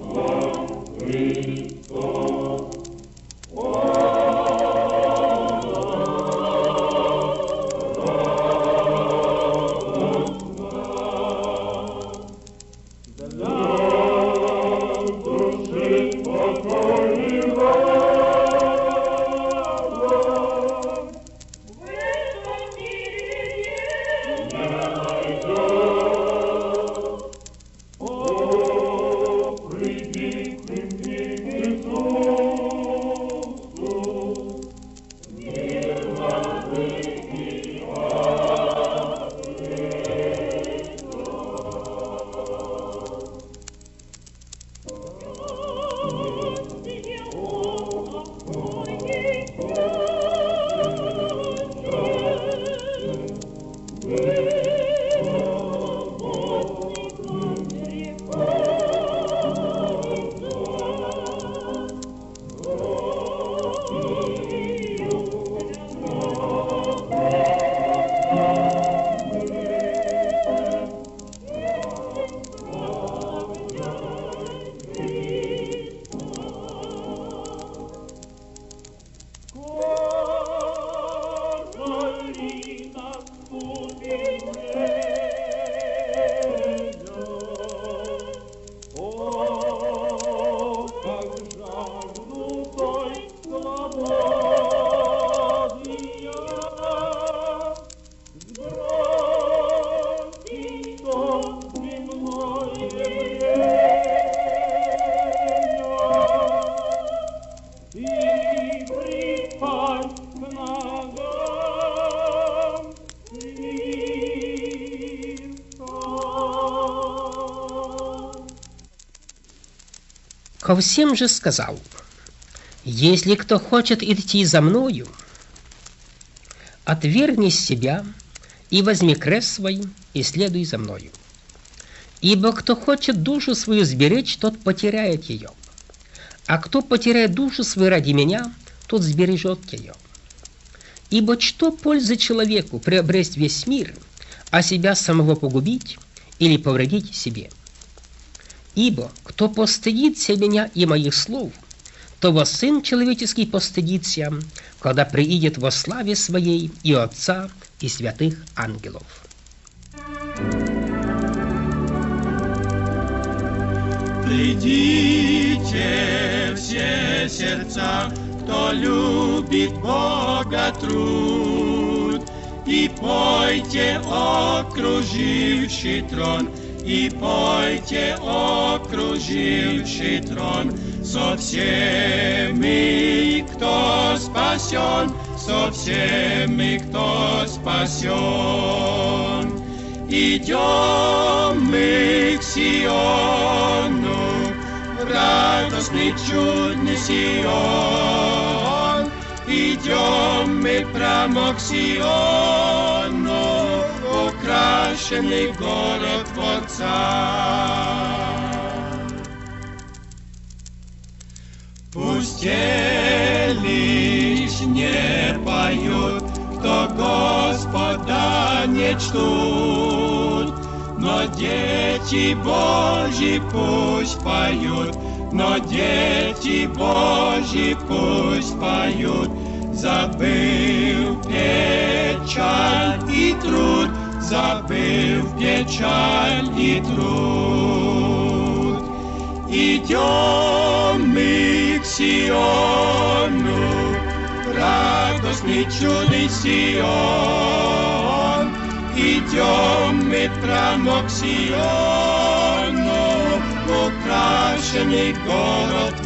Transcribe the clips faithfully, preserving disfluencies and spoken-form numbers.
Ко всем же сказал: если кто хочет идти за мною, отвергни себя и возьми крест свой и следуй за мною. Ибо кто хочет душу свою сберечь, тот потеряет ее, а кто потеряет душу свою ради меня, тот сбережет ее. Ибо что пользы человеку приобрести весь мир, а себя самого погубить или повредить себе? Ибо кто постыдится меня и моих слов, то во Сын Человеческий постыдится, когда приидет во славе Своей и Отца, и святых ангелов. Глядите все сердца, кто любит Бога труд, и пойте, окруживший трон, и пойте, окруживший трон, со всеми, кто спасен, со всеми, кто спасен. Идем мы к Сиону, в радостный чудный Сион. Идем мы прямо к Сиону, украшенный город Творца. Пусть те лишь не поют, кто Господа не чтут, но дети Божьи пусть поют, но дети Божьи пусть поют, забыв печаль и труд, забыв печаль и труд. Идем мы к Сиону, радостный чудный Сион. Идем мы прямо к Сиону, украшенный город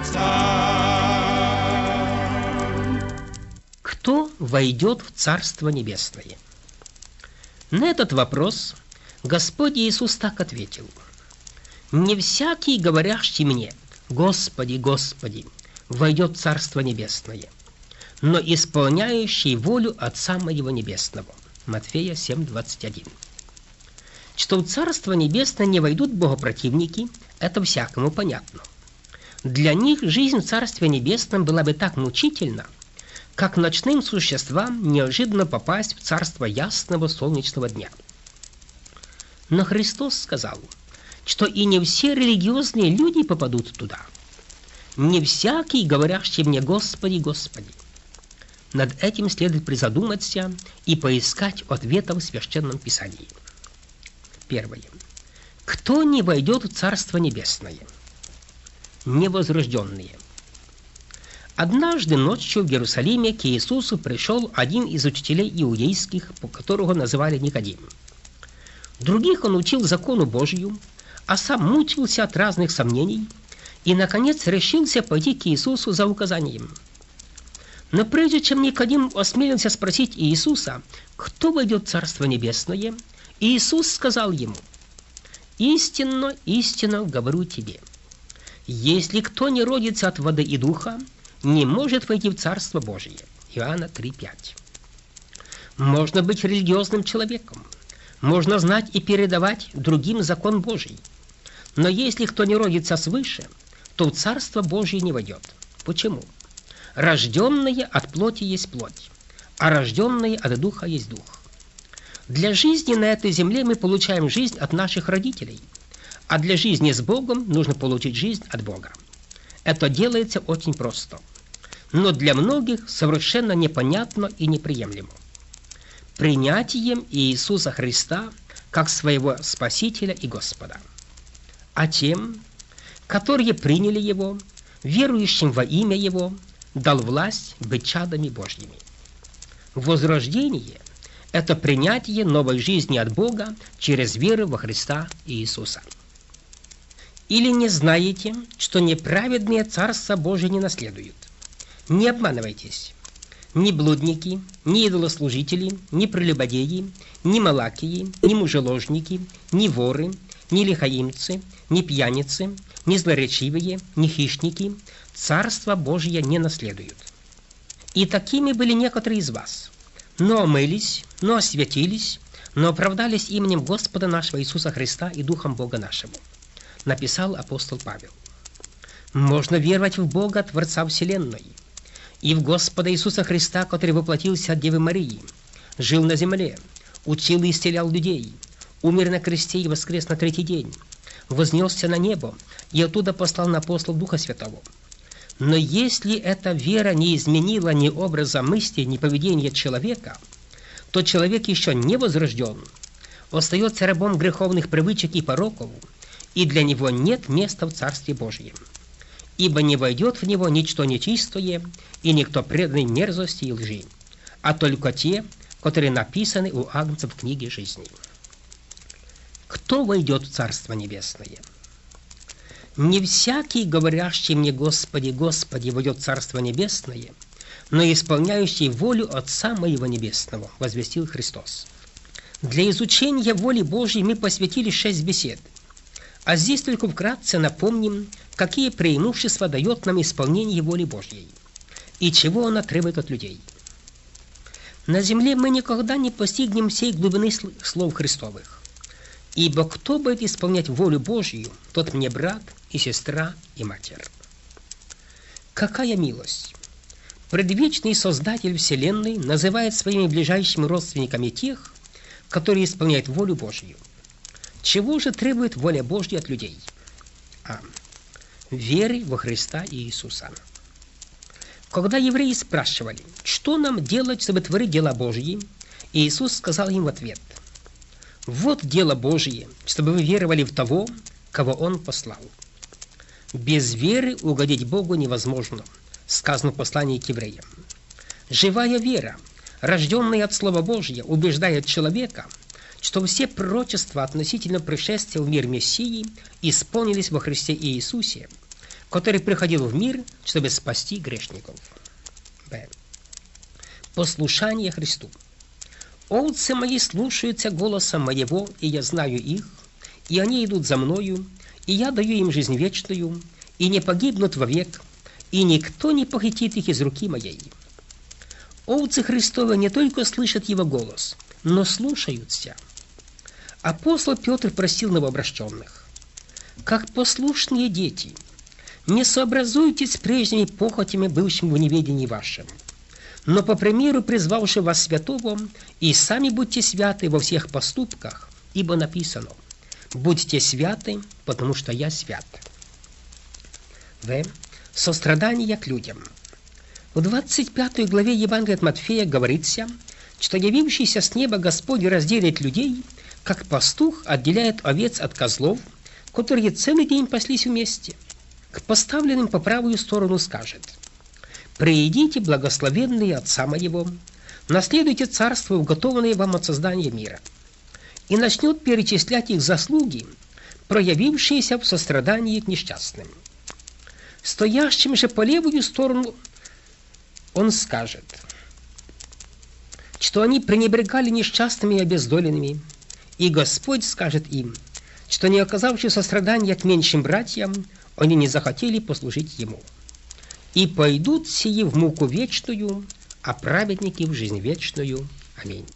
Творца. Кто войдет в Царство Небесное? На этот вопрос Господь Иисус так ответил: «Не всякий, говорящий мне: Господи, Господи, войдет в Царство Небесное, но исполняющий волю Отца Моего Небесного». Матфея семь двадцать один. Что в Царство Небесное не войдут богопротивники, это всякому понятно. Для них жизнь в Царстве Небесном была бы так мучительна, как ночным существам неожиданно попасть в царство ясного солнечного дня. Но Христос сказал: что и не все религиозные люди попадут туда. Не всякий, говорящий мне «Господи, Господи». Над этим следует призадуматься и поискать ответов в Священном Писании. Первое. Кто не войдет в Царство Небесное? Невозрожденные. Однажды ночью в Иерусалиме к Иисусу пришел один из учителей иудейских, которого называли Никодим. Других он учил закону Божию, а сам мучился от разных сомнений и, наконец, решился пойти к Иисусу за указанием. Но прежде чем Никодим осмелился спросить Иисуса, кто войдет в Царство Небесное, Иисус сказал ему: «Истинно, истинно говорю тебе, если кто не родится от воды и духа, не может войти в Царство Божие». Иоанна три пять. Можно быть религиозным человеком, можно знать и передавать другим закон Божий, но если кто не родится свыше, то в Царство Божие не войдет. Почему? Рожденное от плоти есть плоть, а рожденное от духа есть дух. Для жизни на этой земле мы получаем жизнь от наших родителей, а для жизни с Богом нужно получить жизнь от Бога. Это делается очень просто, но для многих совершенно непонятно и неприемлемо. Принятием Иисуса Христа как своего Спасителя и Господа. А тем, которые приняли Его, верующим во имя Его, дал власть быть чадами Божьими. Возрождение – это принятие новой жизни от Бога через веру во Христа Иисуса. Или не знаете, что неправедные Царство Божие не наследуют? Не обманывайтесь. Ни блудники, ни идолослужители, ни прелюбодеи, ни малакии, ни мужеложники, ни воры, ни лихаимцы, ни пьяницы, ни злоречивые, ни хищники Царство Божие не наследуют. И такими были некоторые из вас, но омылись, но освятились, но оправдались именем Господа нашего Иисуса Христа и Духом Бога нашего. Написал апостол Павел. Можно веровать в Бога, Творца Вселенной, и в Господа Иисуса Христа, который воплотился от Девы Марии, жил на земле, учил и исцелял людей, умер на кресте и воскрес на третий день, вознесся на небо и оттуда послал на апостолов Духа Святого. Но если эта вера не изменила ни образа мысли, ни поведения человека, то человек еще не возрожден, остается рабом греховных привычек и пороков, и для него нет места в Царстве Божьем. Ибо не войдет в него ничто нечистое и никто преданный мерзости и лжи, а только те, которые написаны у Агнца в книге жизни. Кто войдет в Царство Небесное? Не всякий, говорящий мне «Господи, Господи», войдет в Царство Небесное, но исполняющий волю Отца Моего Небесного, возвестил Христос. Для изучения воли Божьей мы посвятили шесть бесед, а здесь только вкратце напомним, какие преимущества дает нам исполнение воли Божьей и чего она требует от людей. На земле мы никогда не постигнем всей глубины слов Христовых, ибо кто будет исполнять волю Божью, тот мне брат и сестра и матерь. Какая милость! Предвечный Создатель Вселенной называет своими ближайшими родственниками тех, которые исполняют волю Божью. Чего же требует воля Божья от людей? А. Веры во Христа и Иисуса. Когда евреи спрашивали, что нам делать, чтобы творить дела Божьи, Иисус сказал им в ответ: «Вот дело Божье, чтобы вы веровали в того, кого Он послал». Без веры угодить Богу невозможно, сказано в послании к евреям. Живая вера, рожденная от Слова Божьего, убеждает человека, что все пророчества относительно пришествия в мир Мессии исполнились во Христе Иисусе, который приходил в мир, чтобы спасти грешников. Б. Послушание Христу. «Овцы мои слушаются голоса моего, и я знаю их, и они идут за мною, и я даю им жизнь вечную, и не погибнут вовек, и никто не похитит их из руки моей». Овцы Христовы не только слышат Его голос, но слушаются. Апостол Петр просил новообращенных: «Как послушные дети, не сообразуйтесь с прежними похотями, бывшими в неведении вашем, но по примеру призвавшего вас святого, и сами будьте святы во всех поступках, ибо написано: Будьте святы, потому что я свят. В. Сострадание к людям. В двадцать пятой главе Евангелия от Матфея говорится, что явившийся с неба Господь разделит людей, как пастух отделяет овец от козлов, которые целый день паслись вместе. К поставленным по правую сторону скажет: «Приидите, благословенные Отца моего, наследуйте царство, уготованное вам от создания мира». И начнет перечислять их заслуги, проявившиеся в сострадании к несчастным. Стоящим же по левую сторону он скажет, что они пренебрегали несчастными и обездоленными, и Господь скажет им, что, не оказавши сострадания к меньшим братьям, они не захотели послужить Ему. И пойдут сии в муку вечную, а праведники в жизнь вечную. Аминь.